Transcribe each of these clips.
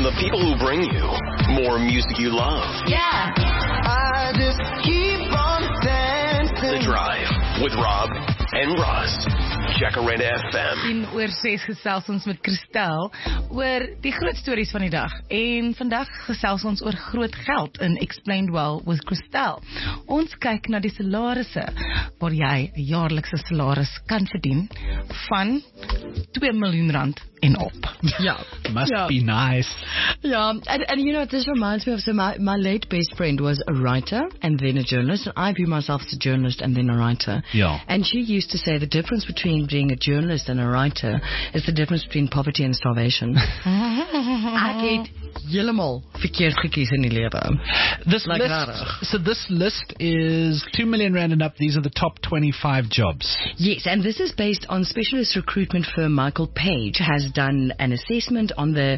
From the people who bring you more music you love. Yeah. I just keep on dancing. The Drive with Rob and Roz. Jacaranda FM. In oor 6 gesels ons met Christel oor die groot stories van die dag. En vandag gesels ons oor groot geld in Explained Well with Christel. Ons kyk na die salarisse waar jy 'n jaarlikse salaris kan verdien van R2 miljoen en op. Yeah. Must be nice. Yeah, and you know, this reminds me of, so my late best friend was a writer and then a journalist, and I view myself as a journalist and then a writer. Yeah. And she used to say the difference between being a journalist and a writer is the difference between poverty and starvation. Ek het helemaal verkeerd gekies in die lewe. This Like list, rarig. so this list is R2 million and up. These are the top 25 jobs. Yes, and this is based on specialist recruitment firm Michael Page has done an assessment on their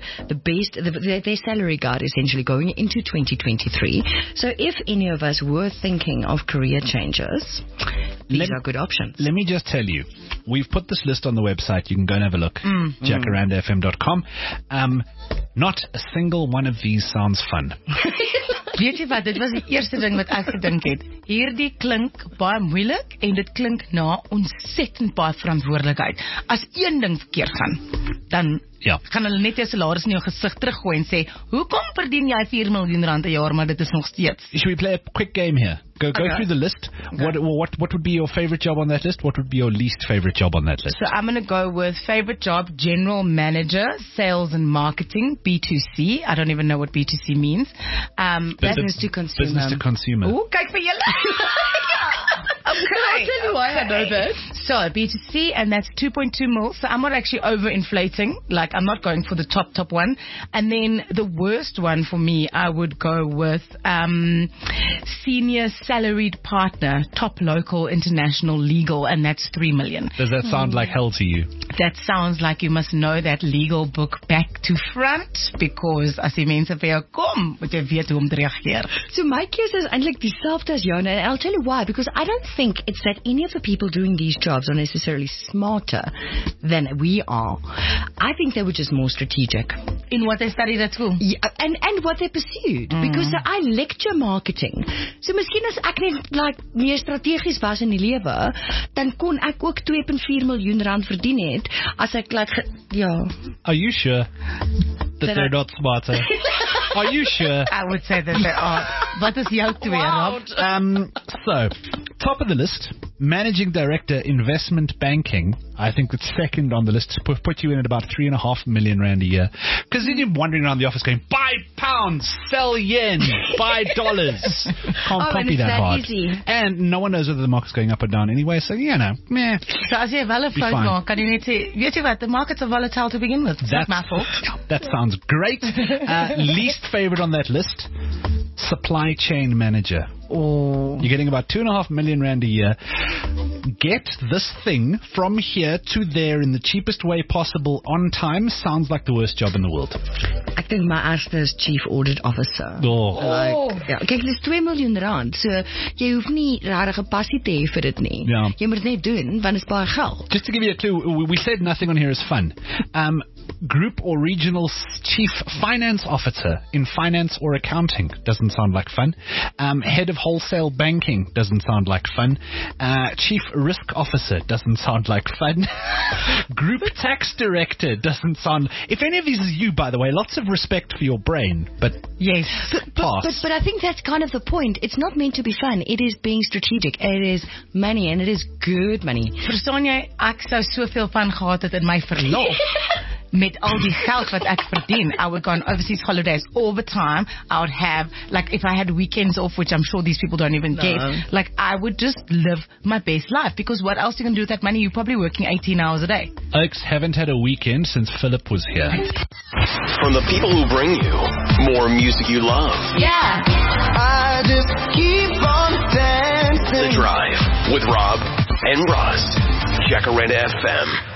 salary guide essentially going into 2023. So if any of us were thinking of career changes, these are good options. Let me just tell you, we've put this list on the website. You can go and have a look. jacarandafm.com. Not a single one of these sounds fun. Weet jy wat, dit was die eerste ding wat ek gedink het. Hierdie klink baie moeilik en dit klink na ontsettend baie verantwoordelikheid. As een ding verkeerd gaan, dan gaan hulle net jou salaris in jou gesig teruggooi en sê, hoekom verdien jy R4 miljoen 'n jaar, maar dit is nog steeds. Should we play a quick game here? Go through the list. Okay. What would be your favorite job on that list? What would be your least favorite job on that list? So I'm going to go with favorite job, general manager, sales and marketing, B2C. I don't even know what B2C means. Business to consumer. Business to consumer. Ooh, kyk vir julle. Okay. I'll tell you why I know that. So B2C, and that's 2.2 mil. So I'm not actually overinflating. Like, I'm not going for the top one. And then the worst one for me, I would go with senior salaried partner, top local international legal, and that's 3 million. Does that sound like hell to you? That sounds like you must know that legal book back to front, because as die mense vir jou kom, moet jy weet hoe om te reageer. So my case is eintlik dieselfde as jou, and I'll tell you why, because I don't think it's that any of the people doing these jobs are necessarily smarter than we are. I think they were just more strategic in what they studied at school. Yeah, and what they pursued. Because so I lecture marketing. So miskien as ek net meer strategies was in die lewe, dan kon ek ook R2.4 miljoen verdien het as ek Are you sure that they're not smarter? Are you sure? I would say that they are. Wat is jou twee, Rob? So, top of the list, Managing Director, Investment Banking. I think it's second on the list. Put you in at about R3.5 million a year. Because then you're wandering around the office going, buy pounds, sell yen, buy dollars. Can't be that hard. Easy. And no one knows whether the market's going up or down anyway. So, meh. So as jy wel 'n fout maak, kan jy net sê, weet jy wat, the markets are volatile to begin with. That's not my fault. That sounds great. Least favorite on that list, Supply Chain Manager. Oh. You're getting about R2.5 million a year. Get this thing from here to there in the cheapest way possible on time sounds like the worst job in the world. Ek dink my eerste is Chief Audit Officer. Kyk, dis R2 miljoen, so jy hoef nie regtig 'n passie te hê vir dit nie. Jy moet dit net doen, want dit is baie geld. Just to give you a clue, we said nothing on here is fun. Group or regional chief finance officer in finance or accounting doesn't sound like fun. Head of wholesale banking doesn't sound like fun. Chief risk officer doesn't sound like fun. Group tax director doesn't sound. If any of these is you, by the way, lots of respect for your brain, but yes, pass. But I think that's kind of the point. It's not meant to be fun. It is being strategic. It is money, and it is good money. Verstaan jy, ek sou soveel van gehad het in my verlof. Met al die geld wat ek verdien, I would go on overseas holidays all the time. I would have, like, if I had weekends off, which I'm sure these people don't even get, like, I would just live my best life, because what else you can do with that money? You're probably working 18 hours a day. Oaks haven't had a weekend since Philip was here. From the people who bring you more music you love. Yeah. I just keep on dancing. The Drive with Rob and Roz. Jacaranda FM.